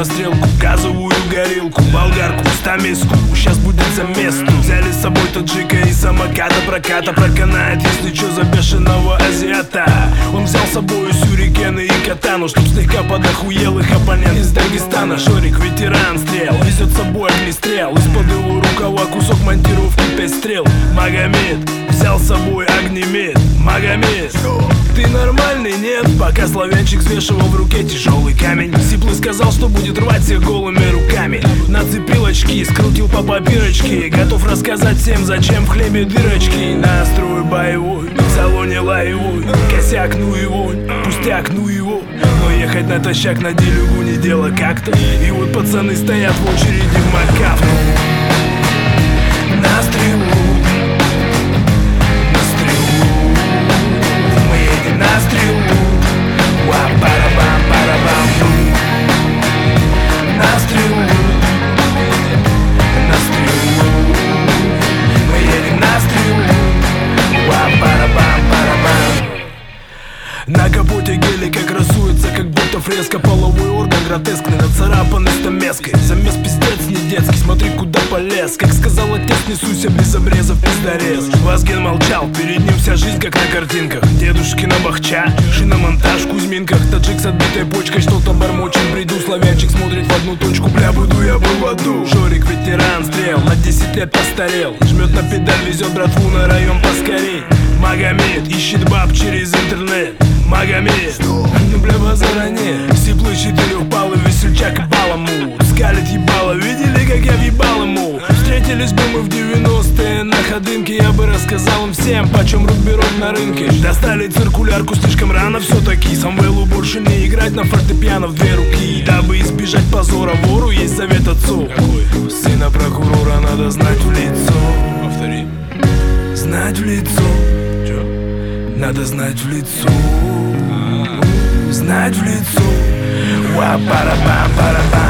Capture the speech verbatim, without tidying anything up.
стрелку, газовую горелку, болгарку, стамеску. Сейчас будет за место. Взяли с собой таджика и самоката проката. Проканает, если чё, за бешеного азиата. Он взял с собой сюрикены и катану, чтоб слегка подохуелых оппонент из Дагестана. Шорик, ветеран стрел, везет с собой огнестрел. Из-под его рукава кусок монтировки пять стрел. Магомед взял с собой огнемет. Магомед, ты нормальный, нет? Пока славянчик свешивал в руке тяжелый камень, Сиплый сказал, что будет рвать всех голыми руками. Нацепил очки, скрутил по попирочке, готов рассказать всем, зачем в хлебе дырочки. Настрой боевой, в салоне лаевой, косяк ну его, пустяк ну его. Но ехать натощак на делюгу не дело как-то. И вот пацаны стоят в очереди в Макафу. На стрелу, на стрелу, мы едем на стрелу. Ва-ба-ба-ба-ба-бам. На стрелу, на стрелу, мы едем на стрелу. Ва-ба-ба-ба-ба-бам. На капоте гелика красуется, как будто фреска. Половой орган гротескный, нацарапанный стамеской. Замес пиздец не детский, смотри куда полез. Как сказал отец, несуся без обрезов пиздарез. Вазген молчал, перед ним вся жизнь как на картинках. Дедушкина бахча, шиномонтаж в Кузьминках. Таджик с отбитой почкой что-то бормочет в бреду. Славянчик смотрит в одну точку, бля, буду я был в аду. Жорик, ветеран стрел, на десять лет постарел. Жмет на педаль, везет братву на район поскорей. Магомед ищет баб через интернет. Магомед, ну бля, базара нет. Сиплый четырехпалый весельчак и баламут. Скалит ебало, видели, как я въебал ему? Встретились бы мы в девяностые на ходынке. Я бы рассказал им всем, почем руберов на рынке. Достали циркулярку слишком рано все-таки. Самвелу больше не играть на фортепиано в две руки. Дабы избежать позора вору, есть совет отцу. Какой? Сына прокурора надо знать в лицо. Повтори. Знать в лицо. Надо знать в лицо, знать в лицо. Ва-пара-бам-пара-бам.